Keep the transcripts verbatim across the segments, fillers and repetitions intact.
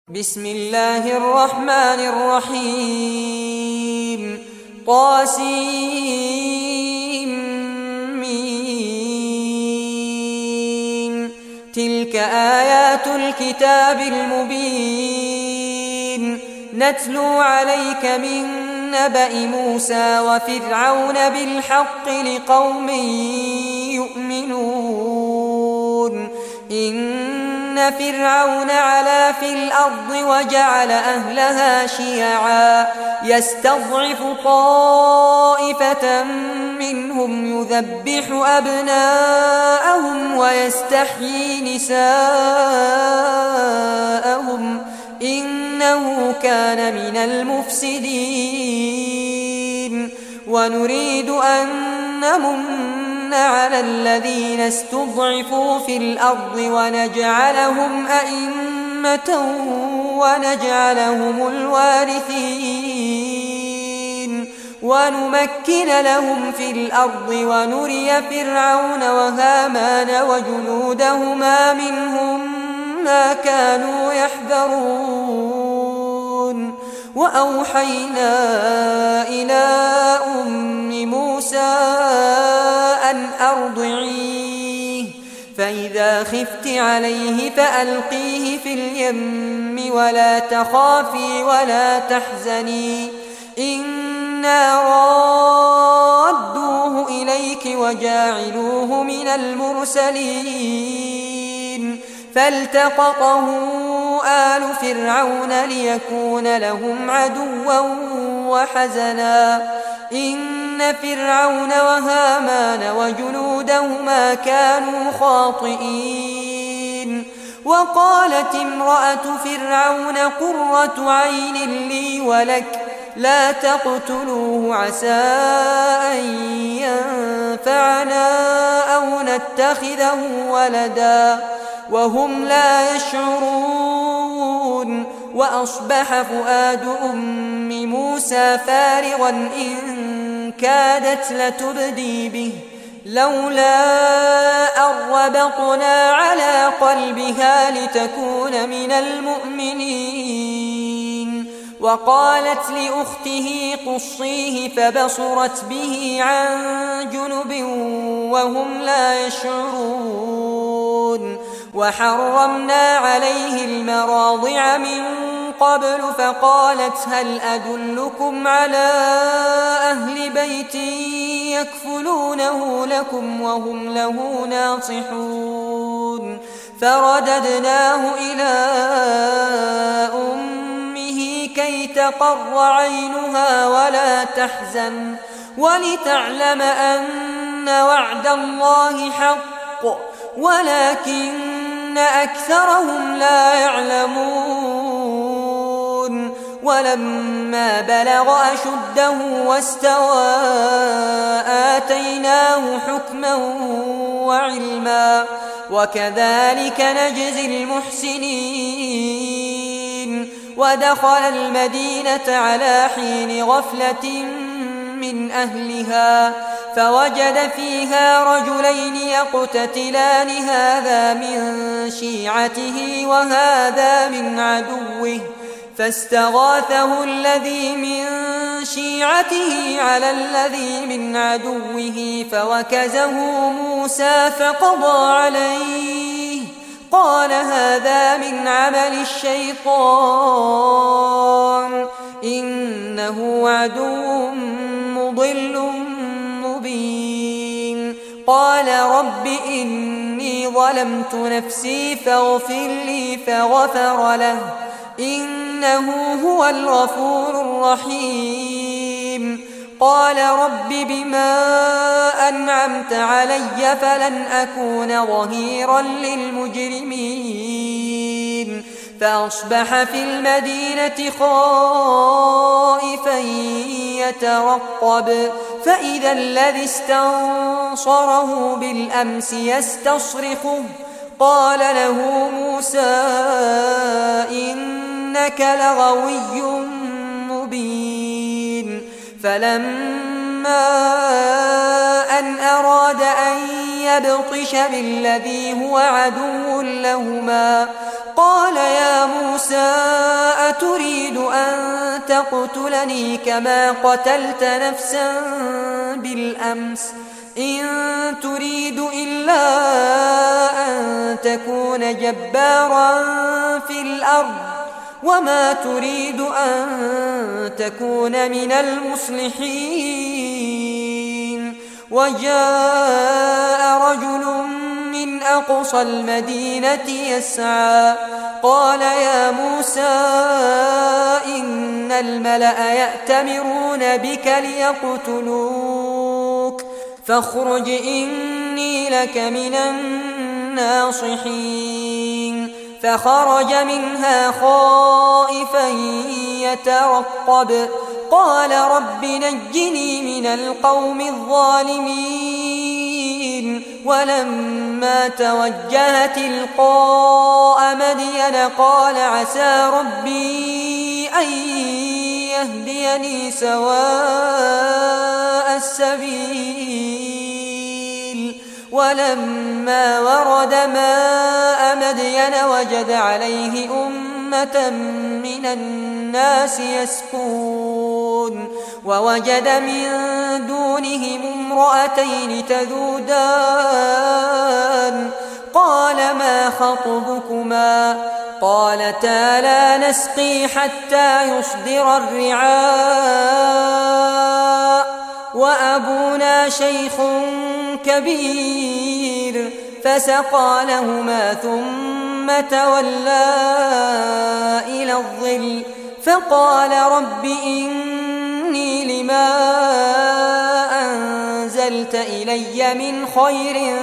بسم الله الرحمن الرحيم طاسيم تلك آيات الكتاب المبين نتلو عليك من نبأ موسى وفرعون بالحق لقوم يؤمنون إن فرعون علا في الأرض وجعل أهلها شيعا يستضعف طائفة منهم يذبح أبناءهم ويستحيي نساءهم إنه كان من المفسدين ونريد أن نمن على الذين استضعفوا في الأرض ونجعلهم أئمة ونجعلهم الوارثين ونمكن لهم في الأرض ونري فرعون وهامان وجنودهما منهم ما كانوا يحذرون وأوحينا إلى أم موسى أن أرضعيه فإذا خفت عليه فألقيه في اليم ولا تخافي ولا تحزني إنا رادوه إليك وجاعلوه من المرسلين فالتقطه آل فرعون ليكون لهم عدوا وحزنا إن فرعون وهامان وجنودهما كانوا خاطئين وقالت امرأة فرعون قرة عين لي ولك لا تقتلوه عسى أن ينفعنا أو نتخذه ولدا وهم لا يشعرون وأصبح فؤاد أم موسى فارغا إن كادت لتبدي به لولا أن ربطنا على قلبها لتكون من المؤمنين وقالت لأخته قصيه فبصرت به عن جنب وهم لا يشعرون وحرمنا عليه المراضع من قبل فقالت هل أدلكم على أهل بيت يكفلونه لكم وهم له ناصحون فرددناه إلى أمه كي تقر عينها ولا تحزن ولتعلم أن وعد الله حق ولكن أكثرهم لا يعلمون ولما بلغ أشده واستوى آتيناه حكما وعلما وكذلك نجزي المحسنين ودخل المدينة على حين غفلة من أهلها فوجد فيها رجلين يقتتلان هذا من شيعته وهذا من عدوه فاستغاثه الذي من شيعته على الذي من عدوه فوكزه موسى فقضى عليه قال هذا من عمل الشيطان إنه عدو مضل مبين قال رب إني ظلمت نفسي فاغفر لي فغفر له إنه هو الغفور الرحيم قال رب بما أنعمت علي فلن أكون ظهيرا للمجرمين فأصبح في المدينة خائفا يترقب فإذا الذي استنصره بالأمس يستصرخه قال له موسى إنك لغوي مبين فلما أن أراد أن يبطش بالذي هو عدو لهما قال يا موسى أتريد أن تقتلني كما قتلت نفسا بالأمس إن تريد إلا أن تكون جبارا في الأرض وما تريد أن تكون من المصلحين وجاء رجل من أقصى المدينة يسعى قال يا موسى إن الملأ يأتمرون بك ليقتلوك فاخرج إني لك من الناصحين فخرج منها خائفا يترقب قال رب نجني من القوم الظالمين ولما توجه تلقاء مدين قال عسى ربي أن يهديني سواء السبيل ولما ورد ماء مدين وجد عليه أمة من الناس يسقون ووجد من دونهم امرأتين تذودان قال ما خطبكما قالتا لا نسقي حتى يصدر الرعاء وأبونا شيخ كبير فسقى لهما ثم تولى إلى الظل فقال رب إني لما أنزلت إلي من خير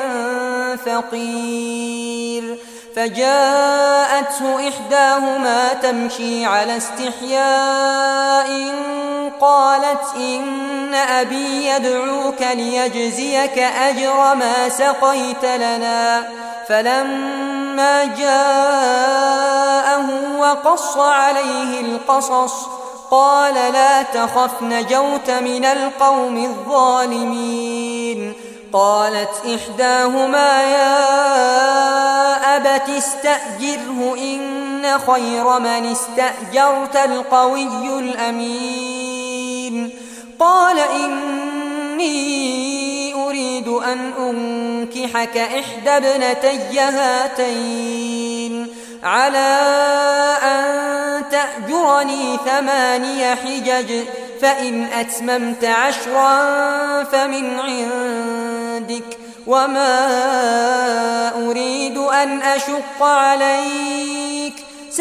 فقير فجاءته إحداهما تمشي على استحياء قالت إن أبي يدعوك ليجزيك أجر ما سقيت لنا فلما جاءه وقص عليه القصص قال لا تخف نجوت من القوم الظالمين قالت إحداهما يا أبت استأجره إن خير من استأجرت القوي الأمين قال إني أريد أن أنكحك إحدى ابنتي هاتين على أن تأجرني ثماني حجج فإن أتممت عشرا فمن عندك وما أريد أن أشق عليك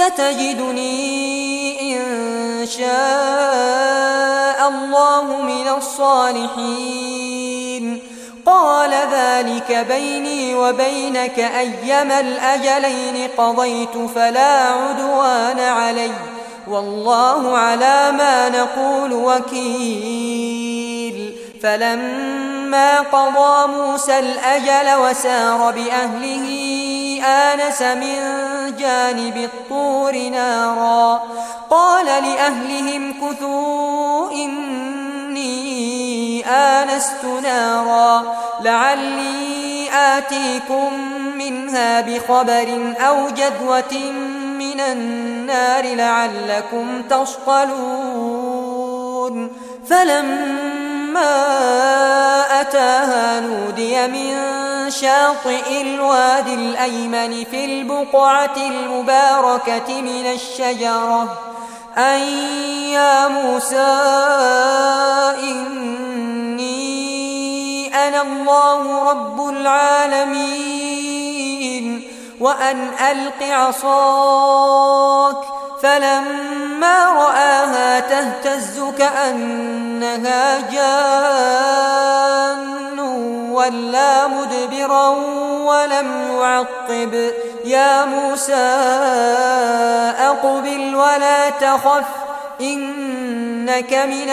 ستجدني إن شاء الله من الصالحين قال ذلك بيني وبينك أيما الأجلين قضيت فلا عدوان علي والله على ما نقول وكيل فلما قضى موسى الأجل وسار بأهله آنس من جانب الطور نارا قال لأهلهم كثوا إني آنست نارا لعلي آتيكم منها بخبر أو جذوة من النار لعلكم تصطلون فلما أتاها نودي من شاطئ الوادي الأيمن في البقعة المباركة من الشجرة أن يا موسى إني أنا الله رب العالمين وأن ألق عصاك فلما رآها تهتز كأنها جان ولا مدبرا ولم يعقب يا موسى أقبل ولا تخف إنك من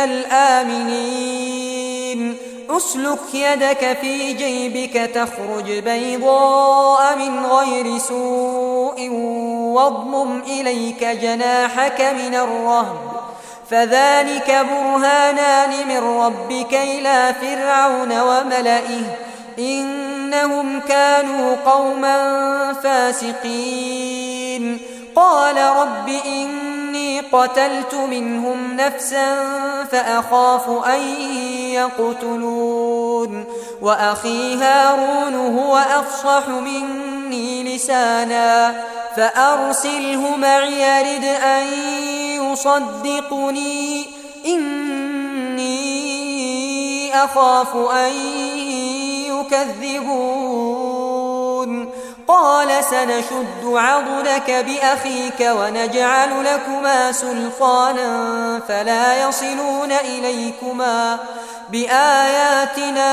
الآمنين أسلك يدك في جيبك تخرج بيضاء من غير سوء واضمم إليك جناحك من الرهب فذلك برهانان من ربك إلى فرعون وملئه إنهم كانوا قوما فاسقين قال رب إني قتلت منهم نفسا فأخاف أن يقتلون وأخي هارون هو أفصح مني لسانا فأرسله معي يرد أن يصدقني إني أخاف أن يكذبون قال سنشد عضدك بأخيك ونجعل لكما سلطانا فلا يصلون إليكما بآياتنا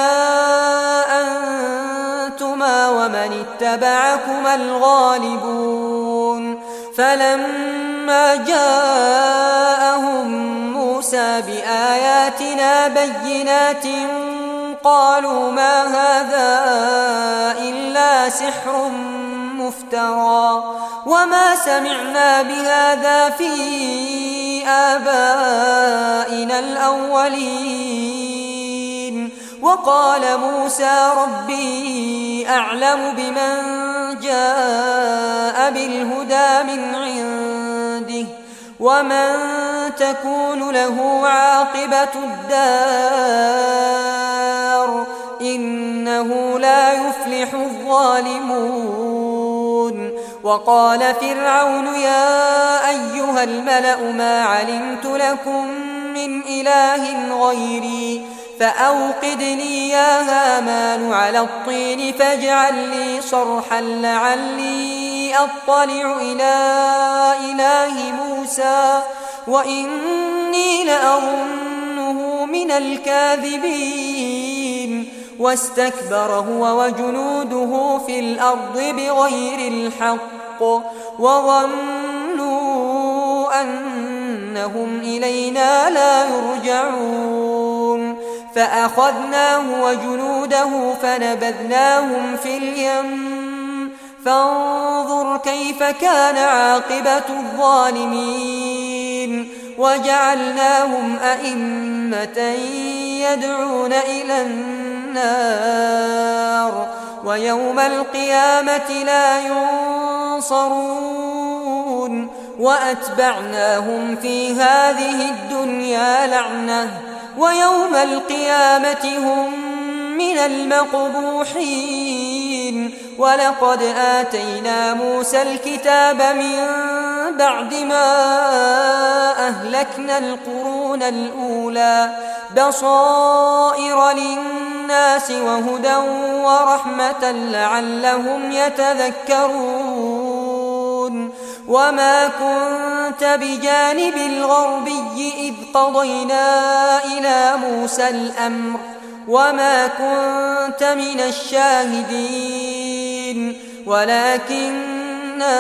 أنتما ومن اتبعكما الغالبون فلما جاءهم موسى بآياتنا بينات قالوا ما هذا إلا سحر مفترى وما سمعنا بهذا في آبائنا الأولين وقال موسى ربي أعلم بمن جاء بالهدى من عنده ومن تكون له عاقبة الدار إنه لا يفلح الظالمون وقال فرعون يا أيها الملأ ما علمت لكم من إله غيري فأوقد لي يا هامان على الطين فاجعل لي صرحا لعلي أطلع إلى إله موسى وإني لأظنه من الكاذبين واستكبر هو وجنوده في الأرض بغير الحق وظنوا أنهم إلينا لا يرجعون فأخذناه وجنوده فنبذناهم في اليم فانظر كيف كان عاقبة الظالمين وجعلناهم أئمة يدعون إلى النار ويوم القيامة لا ينصرون وأتبعناهم في هذه الدنيا لعنة ويوم القيامة هم من المقبوحين ولقد آتينا موسى الكتاب من بعد ما أهلكنا القرون الأولى بصائر للناس وهدى ورحمة لعلهم يتذكرون وما كنت بجانب الغربي إذ قضينا إلى موسى الأمر وما كنت من الشاهدين ولكننا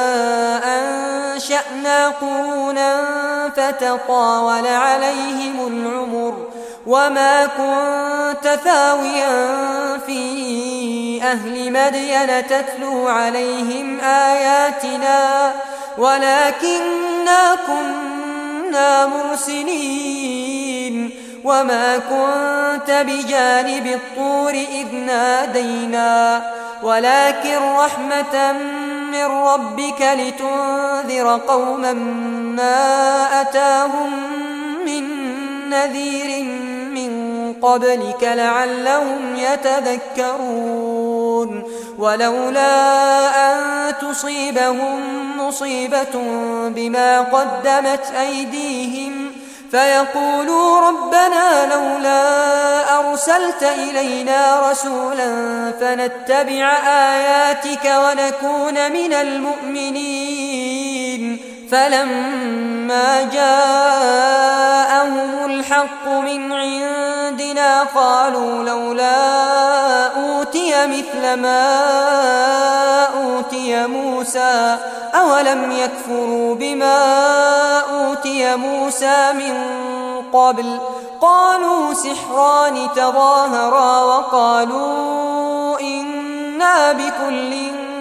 أنشأنا قرونا فتطاول عليهم العمر وما كنت ثاويا في أهل مدين تتلو عليهم آياتنا ولكننا كنا مرسلين وما كنت بجانب الطور إذ نادينا ولكن رحمة من ربك لتنذر قوما ما أتاهم من نذير من قبلك لعلهم يتذكرون ولولا أن تصيبهم مصيبة بما قدمت أيديهم فيقولوا ربنا لولا أرسلت إلينا رسولا فنتبع آياتك ونكون من المؤمنين فلما جاءهم الحق من عندنا قالوا لولا أوتي مثل ما أوتي موسى أولم يكفروا بما أوتي موسى من قبل قالوا سحران تظاهرا وقالوا إنا بكل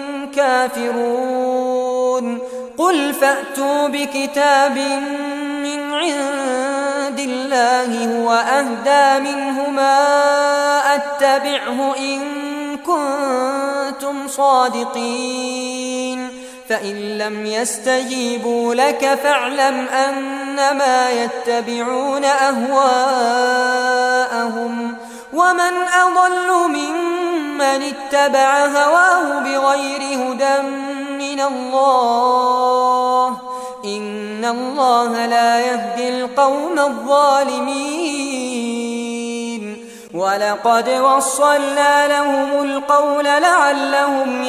كافرون قل فأتوا بكتاب من عند الله هو أهدى منهما أتبعه إن كنتم صادقين فإن لم يستجيبوا لك فاعلم أنما يتبعون أهواءهم ومن أضل ممن اتبع هواه بغير هدى من الله إن الله لا يهدي القوم الظالمين ولقد وصلنا لهم القول لعلهم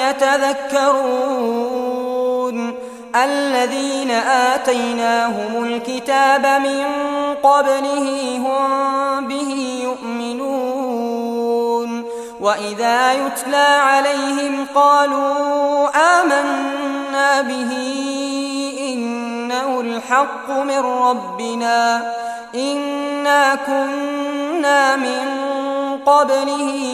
يتذكرون الذين آتيناهم الكتاب من قبله هم به يؤمنون وإذا يتلى عليهم قالوا آمنا به إنه الحق من ربنا إنا كنا من قبله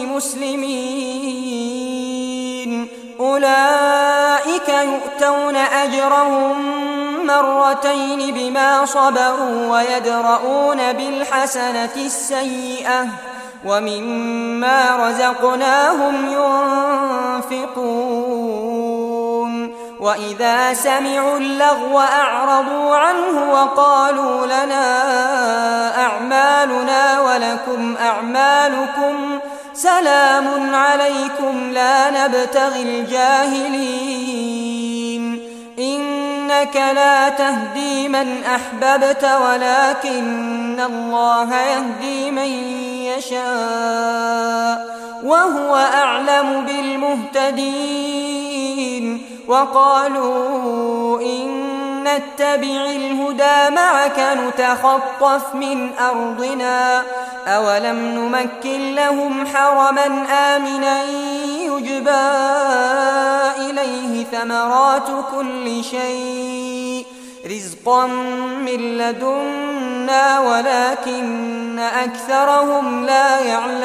مسلمين أولئك يؤتون أجرهم مرتين بما صبروا ويدرؤون بالحسنة السيئة ومما رزقناهم ينفقون وإذا سمعوا اللغو أعرضوا عنه وقالوا لنا أعمالنا ولكم أعمالكم سلام عليكم لا نبتغي الجاهلين إنك لا تهدي من أحببت ولكن الله يهدي من يشاء وهو أعلم بالمهتدين وقالوا إن نتبع الهدى معك نتخطف من أرضنا أولم نمكن لهم حرما آمنا يجبى إليه ثمرات كل شيء رزقا من لدنا ولكن أكثرهم لا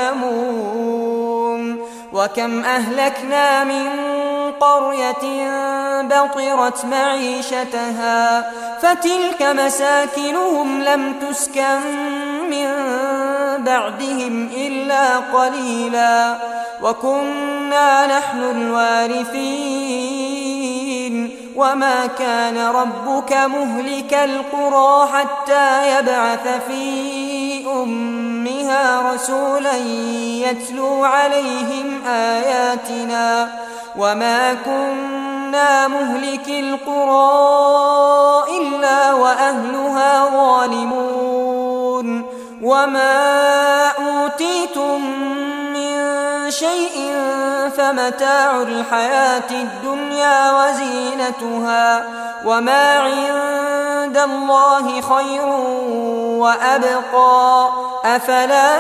يعلمون وكم أهلكنا من قرية بطرت معيشتها فتلك مساكنهم لم تسكن من بعدهم إلا قليلا وكنا نحن الوارثين وما كان ربك مهلك القرى حتى يبعث في أمها رسولا يتلو عليهم آياتنا وما كنا مهلك القرى إلا وأهلها ظالمون وما أوتيتم من شيء فمتاع الحياة الدنيا وزينتها وما عند الله خير وأبقى أفلا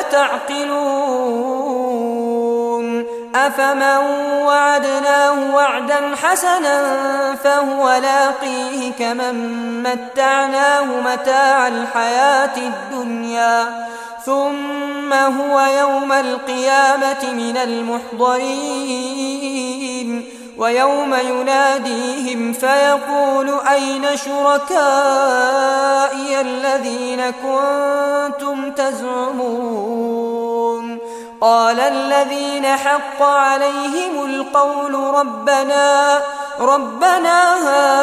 تعقلون أفمن وعدناه وعدا حسنا فهو لاقيه كمن متعناه متاع الحياة الدنيا ثم هو يوم القيامة من المحضرين ويوم يناديهم فيقول أين شركائي الذين كنتم تزعمون قال الذين حق عليهم القول ربنا ربنا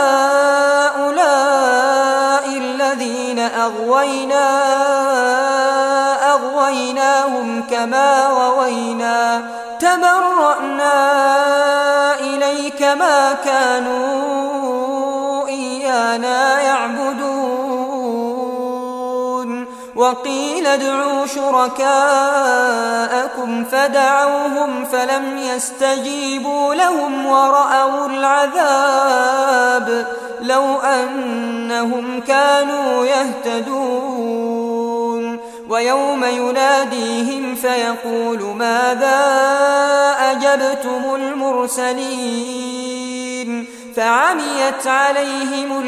هؤلاء الذين أغوينا أغويناهم كما غوينا تبرأنا إليك ما كانوا إيانا يعبدون وقيل ادعوا شركاءكم فدعوهم فلم يستجيبوا لهم ورأوا العذاب لو أنهم كانوا يهتدون ويوم يناديهم فيقول ماذا أجبتم المرسلين فعميت عليهم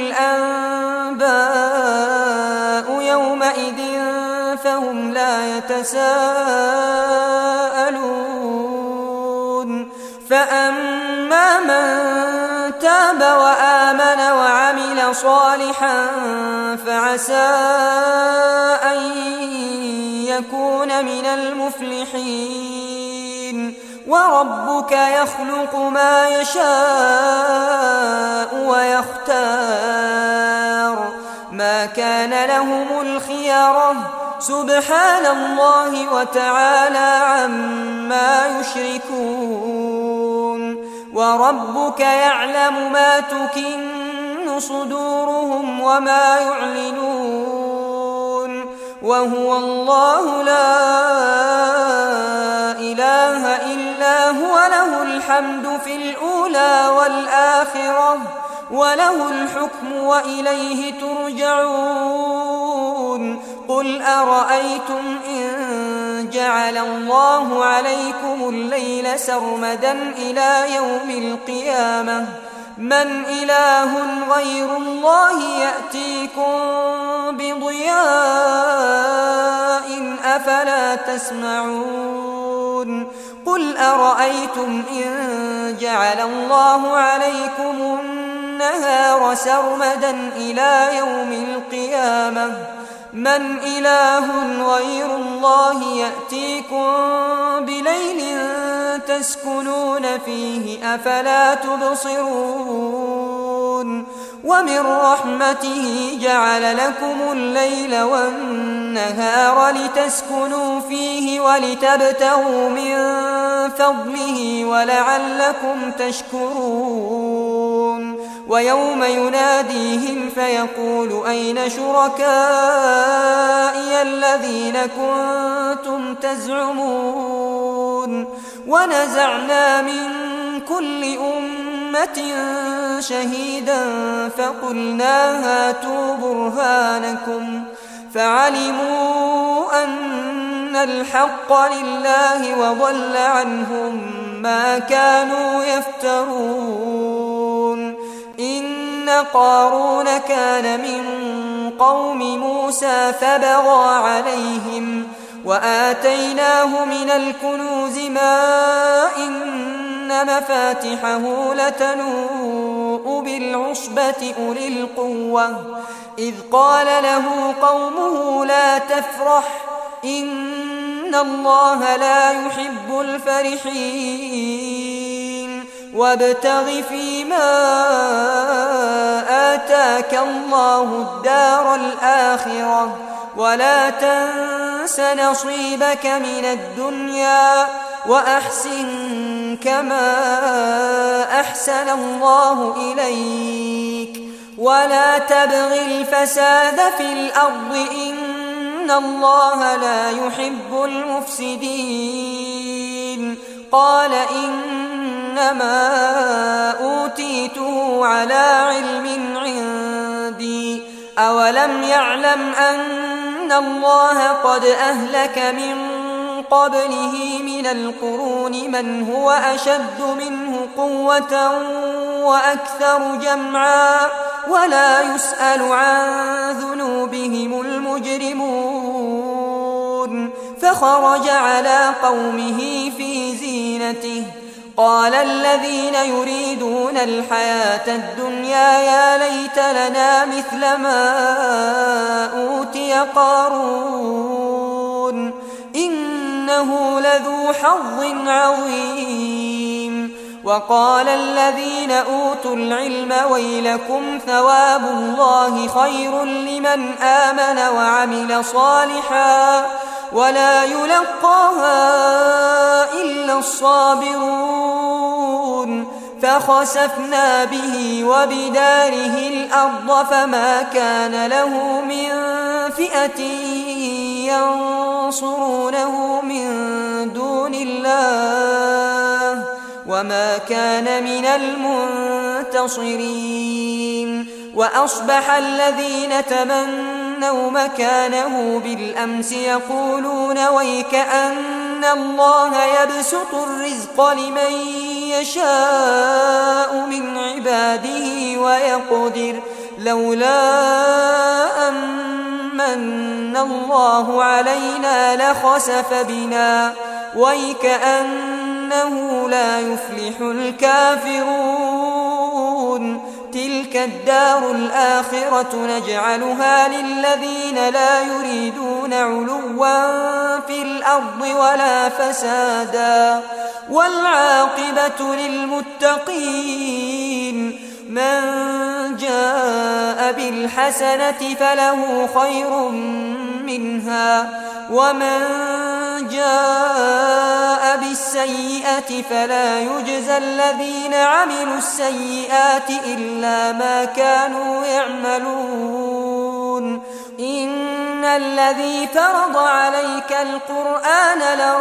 الأنباء يومئذ فهم لا يتساءلون فأما من تاب وآمن وعمل صالحا فعسى أن يكون من المفلحين وربك يخلق ما يشاء ويختار ما كان لهم الخيرة سبحان الله وتعالى عما يشركون وربك يعلم ما تكن صدورهم وما يعلنون وهو الله لا إله إلا هو له الحمد في الأولى والآخرة وله الحكم وإليه ترجعون قل أرأيتم إن جعل الله عليكم الليل سرمدا إلى يوم القيامة من إله غير الله يأتيكم بضياء أفلا تسمعون قل أرأيتم إن جعل الله عليكم النهار سرمدا إلى يوم القيامة من إله غير الله يأتيكم بليل تسكنون فيه أفلا تبصرون ومن رحمته جعل لكم الليل والنهار لتسكنوا فيه ولتبتغوا من فضله ولعلكم تشكرون ويوم يناديهم فيقول أين شركائي الذين كنتم تزعمون ونزعنا من كل أمة شهيدا فقلنا هاتوا برهانكم فعلموا أن الحق لله وضل عنهم ما كانوا يفترون إن قارون كان من قوم موسى فبغى عليهم وآتيناه من الكنوز ما إن مفاتحه لتنوء بالعصبة أولي القوة إذ قال له قومه لا تفرح إن الله لا يحب الفرحين وابتغ فيما آتاك الله الدار الآخرة ولا تنس نصيبك من الدنيا وأحسن كما أحسن الله إليك ولا تبغ الفساد في الأرض إن الله لا يحب المفسدين قال إنما أوتيته على علم عندي أولم يعلم أن الله قد أهلك من قبله من القرون من هو أشد منه قوة وأكثر جمعا ولا يسأل عن ذنوبهم المجرمون فخرج على قومه في زينته قال الذين يريدون الحياة الدنيا يا ليت لنا مثل ما أوتي قارون إنه لذو حظ عظيم وقال الذين أوتوا العلم ويلكم ثواب الله خير لمن آمن وعمل صالحا ولا يلقاها إلا الصابرون فخسفنا به وبداره الأرض فما كان له من فئة ينصرونه من دون الله وما كان من المنتصرين وأصبح الذين تمنوا مكانه بالأمس يقولون ويكأن الله يبسط الرزق لمن يشاء من عباده ويقدر لولا أمن الله علينا لخسف بنا ويكأنه لا يفلح الكافرون تلك الدار الآخرة نجعلها للذين لا يريدون علوا في الأرض ولا فسادا والعاقبة للمتقين من جاء بالحسنة فله خير منها ومن جاء بالسيئة فلا يجزى الذين عملوا السيئات إلا ما كانوا يعملون إن الذي فرض عليك القرآن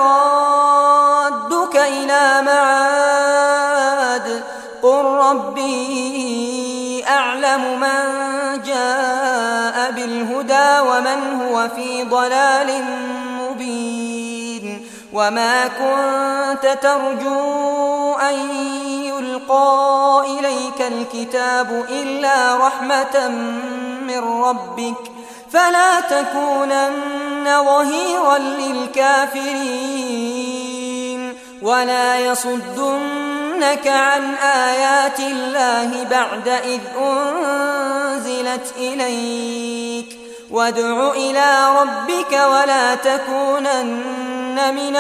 لرادك إلى معاد قل ربي أعلم من جاء بالهدى ومن هو في ضلال مبين وما كنت ترجو أن يلقى إليك الكتاب إلا رحمة من ربك فلا تكونن ظهيرا للكافرين ولا يصدنك عن آيات الله بعد إذ أنزلت إليك وادع إلى ربك ولا تكونن من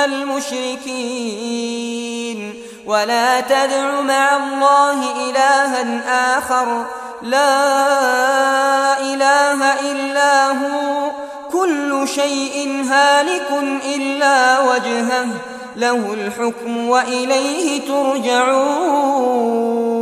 المشركين ولا تدع مع الله إلها آخر لا إله إلا هو كل شيء هالك إلا وجهه له الحكم وإليه ترجعون.